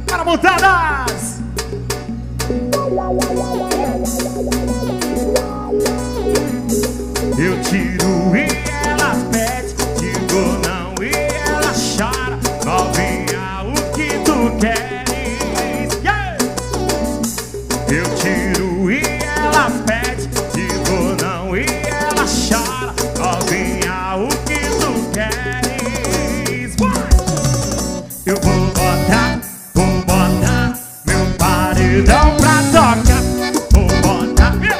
Para montadas! Eu tiro e ela pede, digo não e ela chora. Novinha, o que tu queres? Yeah! Eu tiro e ela pede, digo não e ela chora. Novinha, o que tu queres? Eu vou botar meu paredão pra tocar. Vou botar meu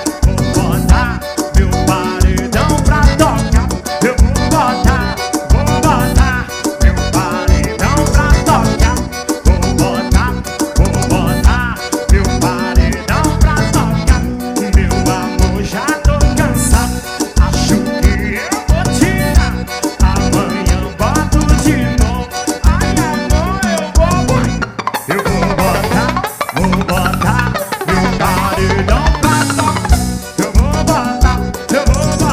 paredão pra tocar. Eu vou botar meu paredão pra tocar. Vou botar meu paredão pra tocar. Meu amor, já tô cansado, acho que eu vou tirar. Amanhã boto de novo. Ai, amor, eu vou botar meu paredão pra tocar. Eu vou botar meu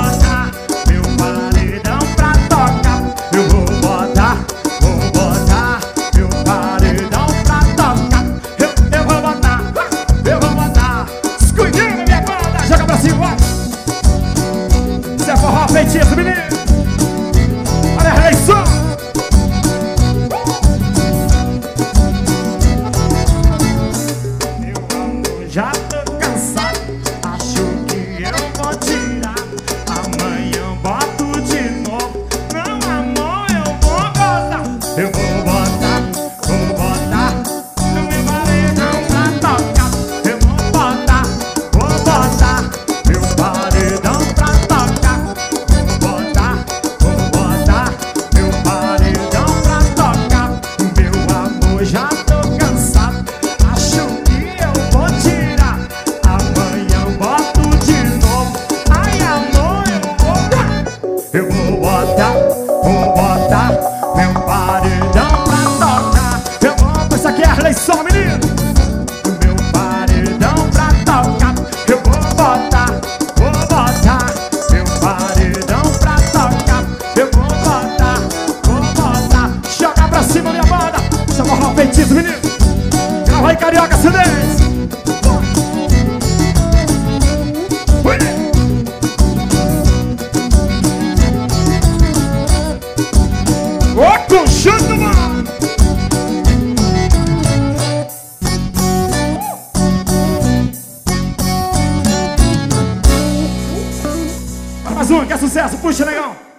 paredão pra tocar. Eu vou botar meu paredão pra tocar. Eu vou botar. Escudinho na minha banda, joga pra cima. Isso é forró feitiço, menino. Olha a releição. Meu amor, já tô cansado, acho que eu vou tirar. Amanhã boto de novo. Não, amor, eu vou gozar. Eu vou botar meu paredão pra tocar. Eu vou botar meu paredão pra tocar. Vou botar meu paredão pra tocar. Meu amor, já tô cansado, acho que eu vou tirar. Amanhã boto de novo. Ai, amor, eu vou botar meu paredão pra tocar. Eu vou, isso aqui é a releição, menino. Meu paredão pra tocar. Eu vou botar meu paredão pra tocar. Eu vou botar. Joga pra cima, minha banda. Chama o feitiço, menino. Grava aí, Carioca CDs. Ô, conchando, mano. Bora mais um, que é sucesso. Puxa, negão.